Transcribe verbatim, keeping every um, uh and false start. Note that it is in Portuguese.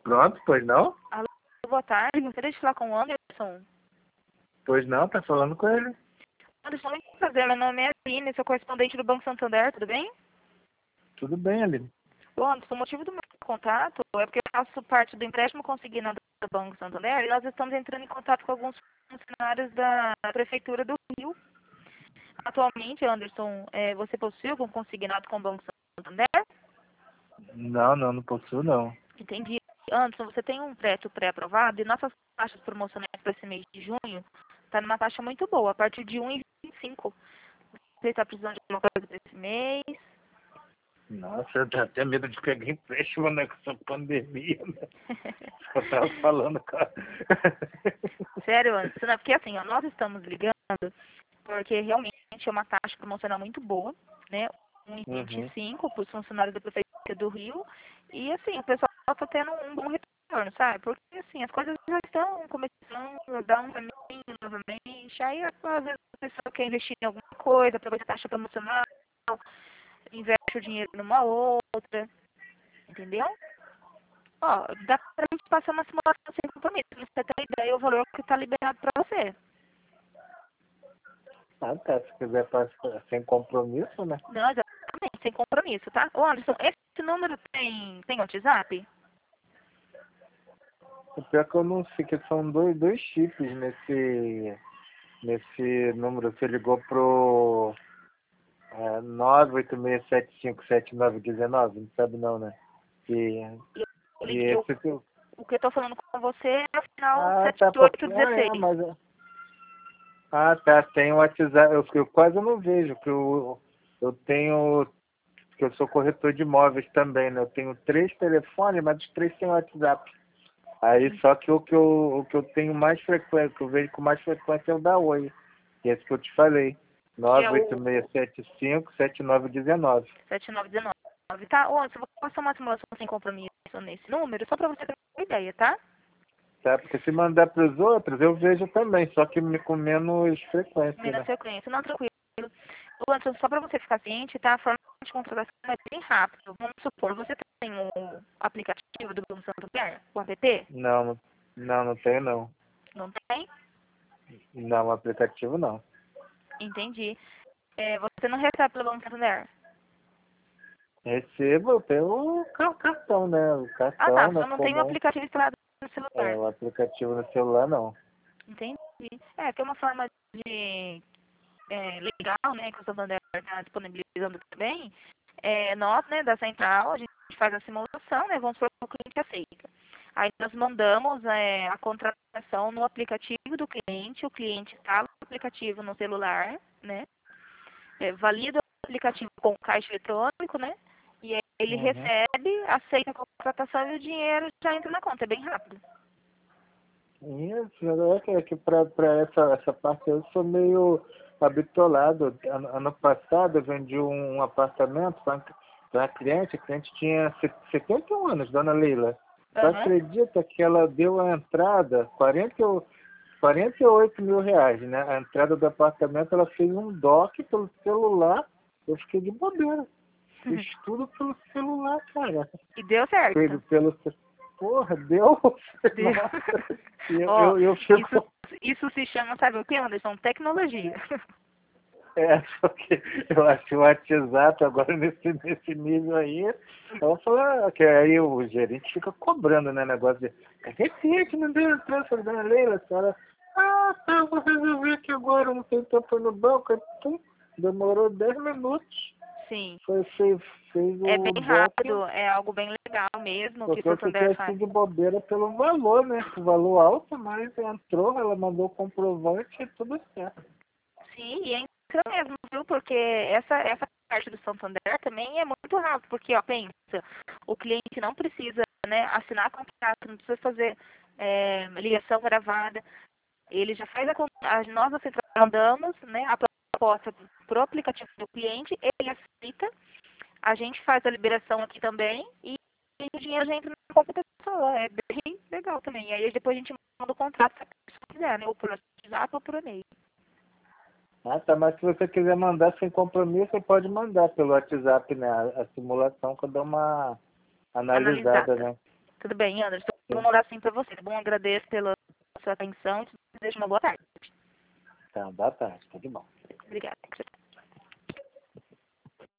Pronto, pois não? Alô, boa tarde. Gostaria de falar com o Anderson. Pois não, tá falando com ele. Anderson, muito prazer. Meu nome é Aline, sou correspondente do Banco Santander, tudo bem? Tudo bem, Aline. Bom, Anderson, o motivo do meu contato é porque eu faço parte do empréstimo consignado do Banco Santander e nós estamos entrando em contato com alguns funcionários da Prefeitura do Rio. Atualmente, Anderson, é, você possui algum consignado com o Banco Santander? Não, não, não possuo não. Entendi. Anderson, você tem um crédito pré-aprovado e nossas taxas promocionais para esse mês de junho está numa taxa muito boa, a partir de um vírgula vinte e cinco. Você está precisando de alguma coisa para esse mês? Nossa, eu tenho até medo de pegar empréstimo, né, com essa pandemia, né? Eu tava falando, cara. Sério, Anderson? Não, porque assim, ó, nós estamos ligando porque realmente é uma taxa promocional muito boa, né? um vírgula vinte e Uhum. cinco para os funcionários da Prefeitura do Rio. E assim, o pessoal está tendo um bom retorno, sabe? Porque assim, as coisas já estão começando a dar um caminho novamente. Aí às vezes a pessoa quer investir em alguma coisa, aproveita a taxa promocional, investe o dinheiro numa outra, entendeu? Ó, dá pra gente passar uma simulação sem compromisso, pra você ter uma ideia o valor que está liberado para você. Ah, tá, se quiser passar sem compromisso, né? Não, exatamente, sem compromisso, tá? Ô Anderson, esse número tem, tem WhatsApp? O pior é que eu não sei, que são dois, dois chips nesse, nesse número. Você ligou pro é, nove oito seis sete cinco sete nove um nove, não sabe não, né? E, Eu, e liguei- eu, esse teu... o que eu tô falando com você é o final Ah, sete tá, oito porque... um Ah, é, seis. mas... Ah, tá, tem o WhatsApp, eu, eu quase não vejo, que eu, eu tenho, que eu sou corretor de imóveis também, né? Eu tenho três telefones, mas os três têm WhatsApp. Aí só que o que eu, o que eu tenho mais frequência, que eu vejo com mais frequência é o da Oi, que é esse que eu te falei, Que é nove oito o seis sete cinco sete nove um nove. sete nove um nove, tá? Ô Anderson, eu vou passar uma simulação sem compromisso nesse número, só pra você ter uma ideia, tá? Tá? Porque se mandar para os outros, eu vejo também, só que me- com menos frequência, Menos né? frequência, não, tranquilo. Ô Anderson, só pra você ficar ciente, tá? A forma de contratação é bem rápido. Vamos supor, você tem o aplicativo do Banco Santander, o app? Não, não, não, não tenho não. Não tem? Não, aplicativo não. Entendi. É, você não recebe pelo Banco Santander? Recebo pelo ca- cartão, né? O Ah, tá. cartão, né? Só não tem o Comum. aplicativo instalado no É, celular. o aplicativo no celular não. Entendi. É, que é uma forma de é, legal, né, que o Santander está disponibilizando também. É, nós, né, da central, a gente faz a simulação, né, vamos supor que o cliente aceita. Aí nós mandamos é, a contratação no aplicativo do cliente, o cliente instala o aplicativo no celular, né, é, valida o aplicativo com o caixa eletrônico, né, e aí ele Uhum. recebe, aceita a contratação e o dinheiro já entra na conta, é bem rápido. Isso, é que, é que pra, pra essa, essa parte eu sou meio habitolado. Ano, ano passado eu vendi um, um apartamento para uma cliente, a cliente tinha se- setenta e um anos, dona Leila. Você Aham. acredita que ela deu a entrada, quarenta e oito quarenta e oito mil reais, né? A entrada do apartamento, ela fez um doc pelo celular, eu fiquei de bobeira. Fiz tudo pelo celular, cara. E deu certo. Pelo, pelo, porra, deu. Deu. Nossa, eu, Ó, eu, eu isso, fico. isso se chama, sabe o que, Anderson? Tecnologia. É, só que eu acho o WhatsApp agora nesse, nesse nível aí. Eu vou falar que aí o gerente fica cobrando, né? Negócio de. Cadê que não deu entrada, dona Leila? A senhora. Ah, tá, eu vou resolver aqui agora, não tem tempo no banco. Aí, pum, demorou dez minutos. Sim. Foi, fez, fez É o bem doc. rápido, é algo bem legal mesmo que o Porque eu fiquei Santander assim faz. de bobeira pelo valor, né? O valor alto, mas entrou, ela mandou o comprovante e tudo certo. Sim, e entra mesmo, viu? Porque essa, essa parte do Santander também é muito rápido, porque, ó, pensa, o cliente não precisa, né, assinar contrato, não precisa fazer é, ligação gravada, ele já faz a, con- a nós da central mandamos, né, a proposta pro aplicativo do cliente, ele aceita, a gente faz a liberação aqui também e o dinheiro já entra na conta da pessoa. É bem legal também. E aí depois a gente manda o contrato se a pessoa quiser, né? Ou por WhatsApp ou por e-mail. Ah, tá, mas se você quiser mandar sem compromisso, você pode mandar pelo WhatsApp, né? A, a simulação que eu dou uma analisada, Analisada. né? Tudo bem, Anderson? vou mandar assim para você. Tá bom? Agradeço pela sua atenção e te desejo uma boa tarde. Tá, boa tarde, tudo bom. Obrigada.